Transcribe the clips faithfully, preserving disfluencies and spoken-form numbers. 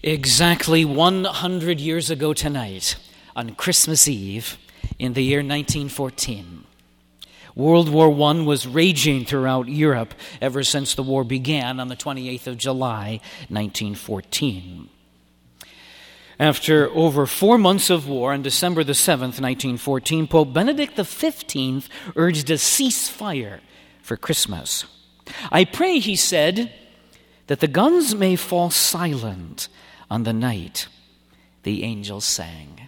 Exactly one hundred years ago tonight, on Christmas Eve, in the year nineteen fourteen, World War One was raging throughout Europe ever since the war began on the twenty-eighth of July, nineteen fourteen. After over four months of war, on December the seventh, nineteen fourteen, Pope Benedict the fifteenth urged a ceasefire for Christmas. "I pray," he said, "that the guns may fall silent on the night the angels sang."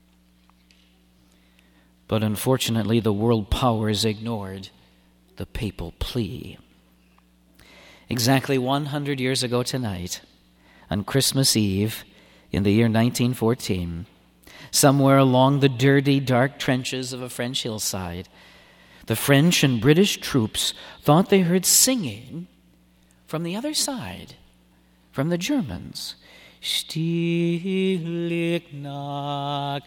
But unfortunately, the world powers ignored the papal plea. Exactly one hundred years ago tonight, on Christmas Eve, in the year nineteen fourteen, somewhere along the dirty, dark trenches of a French hillside, the French and British troops thought they heard singing from the other side, from the Germans. Stille Nacht,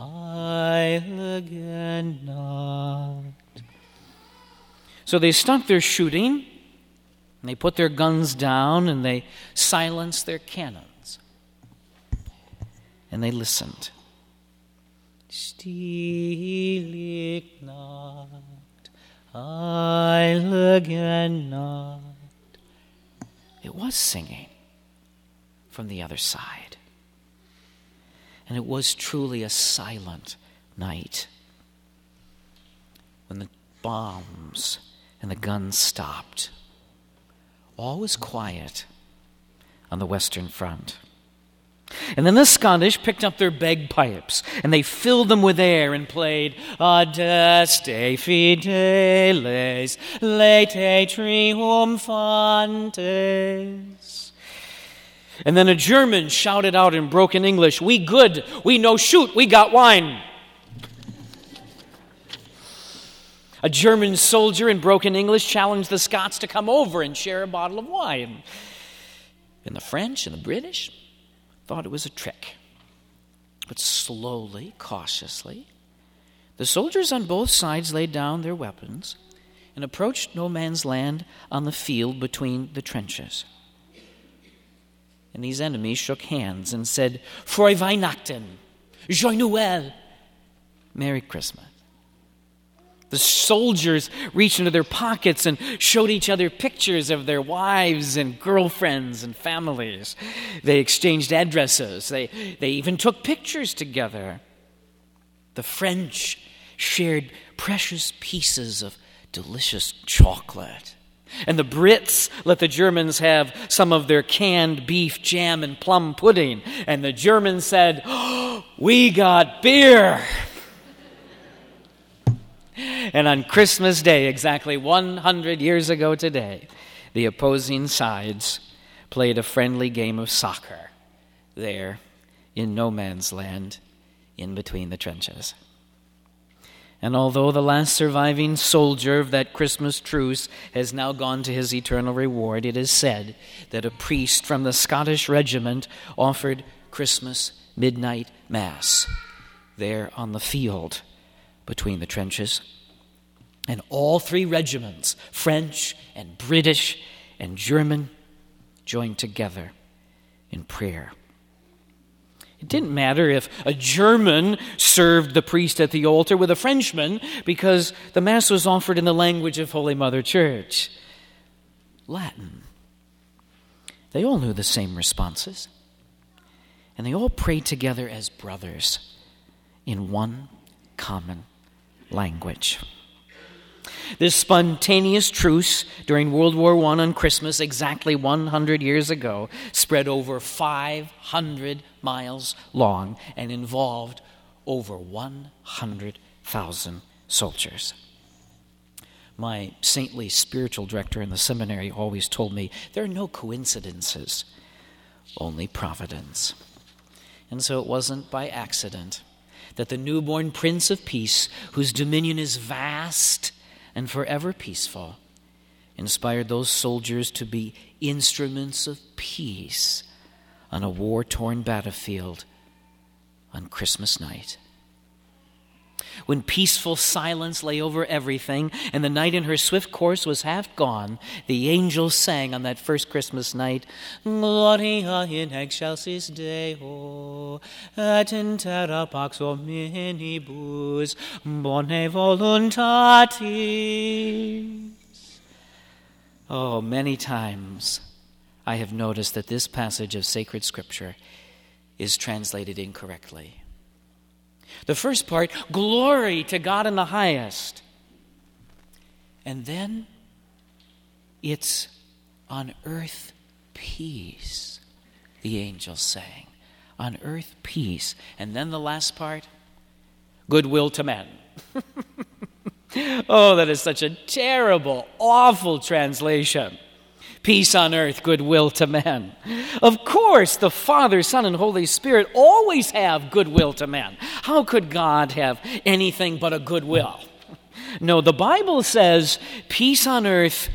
heilige Nacht. So they stopped their shooting, and they put their guns down, and they silenced their cannons. And they listened. Stille Nacht, heilige Nacht. It was singing from the other side. And it was truly a silent night when the bombs and the guns stopped. All was quiet on the Western Front. And then the Scottish picked up their bagpipes, and they filled them with air and played Adeste Fideles, Late Triumphantes. And then a German shouted out in broken English, "We good, we no shoot, we got wine." A German soldier in broken English challenged the Scots to come over and share a bottle of wine. And the French and the British thought it was a trick. But slowly, cautiously, the soldiers on both sides laid down their weapons and approached no man's land on the field between the trenches. And these enemies shook hands and said, "Frohe Weihnachten, Joyeux Noël, Merry Christmas." The soldiers reached into their pockets and showed each other pictures of their wives and girlfriends and families. They exchanged addresses. They, they even took pictures together. The French shared precious pieces of delicious chocolate. And the Brits let the Germans have some of their canned beef, jam, and plum pudding. And the Germans said, "Oh, we got beer." And on Christmas Day, exactly one hundred years ago today, the opposing sides played a friendly game of soccer there in no man's land in between the trenches. And although the last surviving soldier of that Christmas truce has now gone to his eternal reward, it is said that a priest from the Scottish regiment offered Christmas midnight mass there on the field between the trenches. And all three regiments, French and British and German, joined together in prayer. It didn't matter if a German served the priest at the altar with a Frenchman, because the Mass was offered in the language of Holy Mother Church, Latin. They all knew the same responses, and they all prayed together as brothers in one common language. This spontaneous truce during World War One on Christmas, exactly one hundred years ago, spread over five hundred miles long and involved over one hundred thousand soldiers. My saintly spiritual director in the seminary always told me, there are no coincidences, only providence. And so it wasn't by accident that the newborn Prince of Peace, whose dominion is vast and forever peaceful, inspired those soldiers to be instruments of peace on a war-torn battlefield on Christmas night. when peaceful silence lay over everything and the night in her swift course was half gone, the angels sang on that first Christmas night, Gloria in excelsis Deo, et in terra pax hominibus, bone voluntatis. Oh, many times I have noticed that this passage of sacred Scripture is translated incorrectly. The first part, glory to God in the highest. And then it's on earth peace, the angels sang. On earth peace. And then the last part, goodwill to men. Oh, that is such a terrible, awful translation. Peace on earth, goodwill to men. Of course, the Father, Son, and Holy Spirit always have goodwill to men. How could God have anything but a goodwill? No, the Bible says peace on earth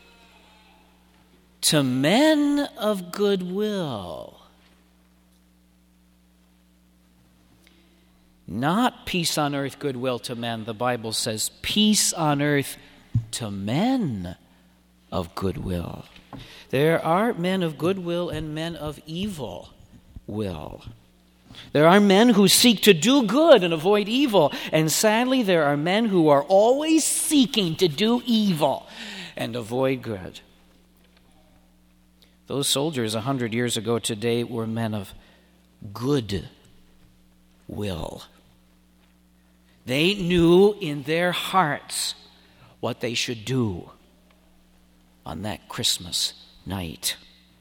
to men of goodwill. Not peace on earth, goodwill to men. The Bible says peace on earth to men of goodwill. There are men of goodwill and men of evil will. There are men who seek to do good and avoid evil. And sadly, there are men who are always seeking to do evil and avoid good. Those soldiers a hundred years ago today were men of good will. They knew in their hearts what they should do on that Christmas night.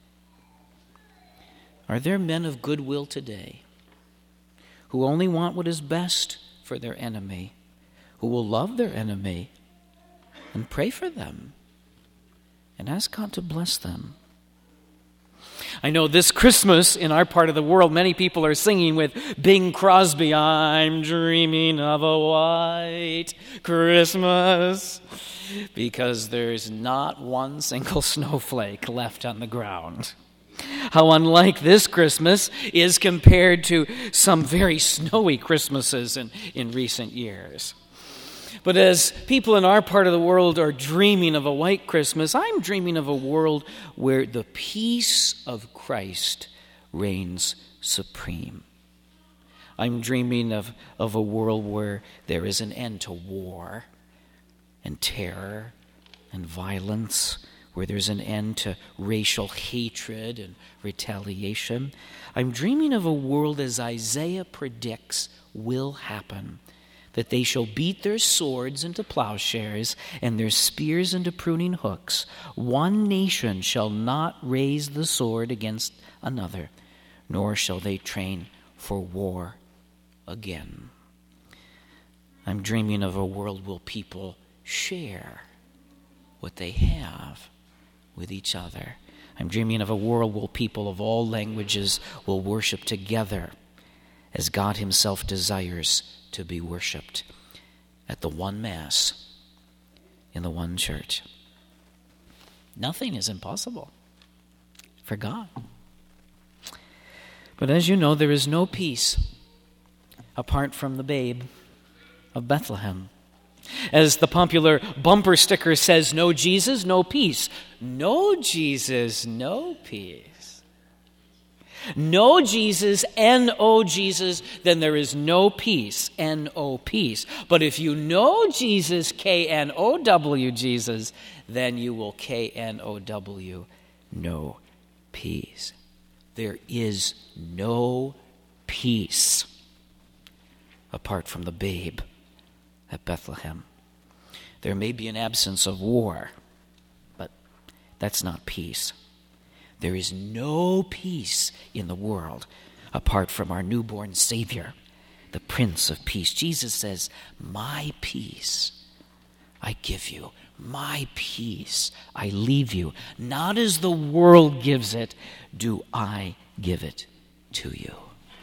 Are there men of goodwill today who only want what is best for their enemy, who will love their enemy and pray for them and ask God to bless them? I know this Christmas in our part of the world, many people are singing with Bing Crosby, I'm dreaming of a white Christmas, because there's not one single snowflake left on the ground. How unlike this Christmas is compared to some very snowy Christmases in, in recent years. But as people in our part of the world are dreaming of a white Christmas, I'm dreaming of a world where the peace of Christ reigns supreme. I'm dreaming of, of a world where there is an end to war and terror and violence, where there's an end to racial hatred and retaliation. I'm dreaming of a world, as Isaiah predicts will happen, that they shall beat their swords into plowshares and their spears into pruning hooks. One nation shall not raise the sword against another, nor shall they train for war again. I'm dreaming of a world where people share what they have with each other. I'm dreaming of a world where people of all languages will worship together as God himself desires to be worshipped at the one Mass in the one church. Nothing is impossible for God. But as you know, there is no peace apart from the babe of Bethlehem. As the popular bumper sticker says, no Jesus, no peace. No Jesus, no peace. No Jesus, N O Jesus, then there is no peace, N O peace. But if you know Jesus, K N O W Jesus, then you will K N O W, no peace. There is no peace apart from the babe at Bethlehem. There may be an absence of war, but that's not peace. There is no peace in the world apart from our newborn Savior, the Prince of Peace. Jesus says, my peace I give you. My peace I leave you. Not as the world gives it, do I give it to you.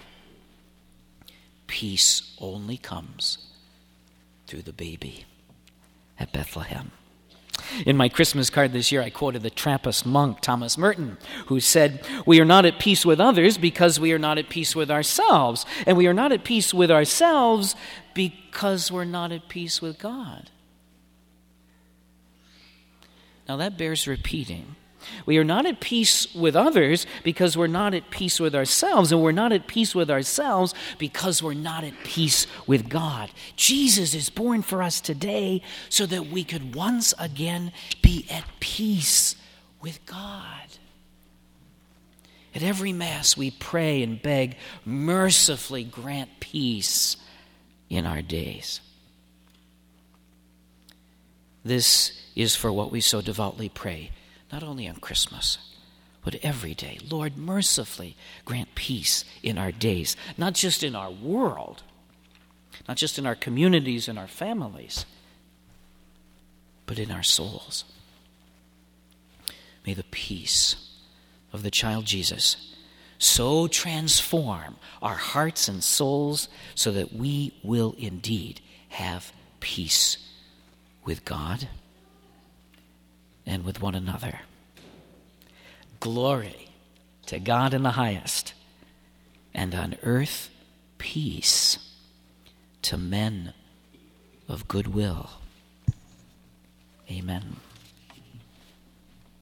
Peace only comes through the baby at Bethlehem. In my Christmas card this year, I quoted the Trappist monk Thomas Merton, who said, "We are not at peace with others because we are not at peace with ourselves. And we are not at peace with ourselves because we're not at peace with God." Now that bears repeating. We are not at peace with others because we're not at peace with ourselves, and we're not at peace with ourselves because we're not at peace with God. Jesus is born for us today so that we could once again be at peace with God. At every Mass we pray and beg, mercifully grant peace in our days. This is for what we so devoutly pray, not only on Christmas, but every day. Lord, mercifully grant peace in our days, not just in our world, not just in our communities and our families, but in our souls. May the peace of the child Jesus so transform our hearts and souls so that we will indeed have peace with God and with one another. Glory to God in the highest, and on earth peace to men of good will. Amen.